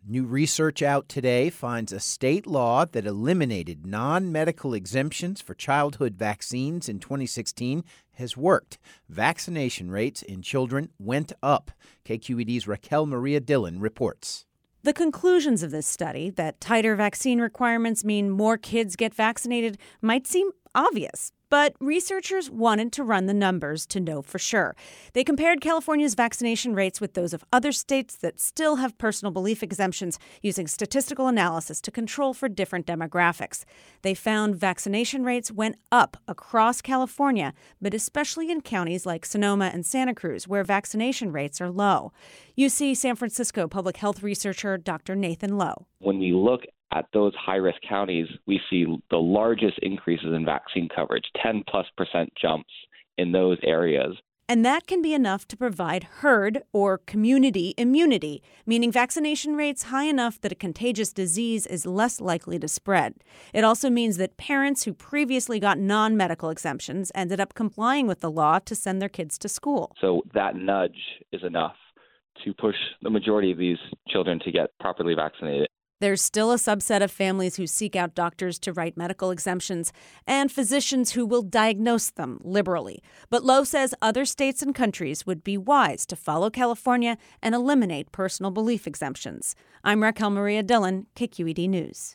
New research out today finds a state law that eliminated non-medical exemptions for childhood vaccines in 2016 has worked. Vaccination rates in children went up. KQED's Raquel Maria Dillon reports. The conclusions of this study, that tighter vaccine requirements mean more kids get vaccinated, might seem obvious. But researchers wanted to run the numbers to know for sure. They compared California's vaccination rates with those of other states that still have personal belief exemptions using statistical analysis to control for different demographics. They found vaccination rates went up across California, but especially in counties like Sonoma and Santa Cruz, where vaccination rates are low. UC San Francisco public health researcher Dr. Nathan Lowe. When we look at those high-risk counties, we see the largest increases in vaccine coverage, 10+% jumps in those areas. And that can be enough to provide herd or community immunity, meaning vaccination rates high enough that a contagious disease is less likely to spread. It also means that parents who previously got non-medical exemptions ended up complying with the law to send their kids to school. So that nudge is enough to push the majority of these children to get properly vaccinated. There's still a subset of families who seek out doctors to write medical exemptions and physicians who will diagnose them liberally. But Lowe says other states and countries would be wise to follow California and eliminate personal belief exemptions. I'm Raquel Maria Dillon, KQED News.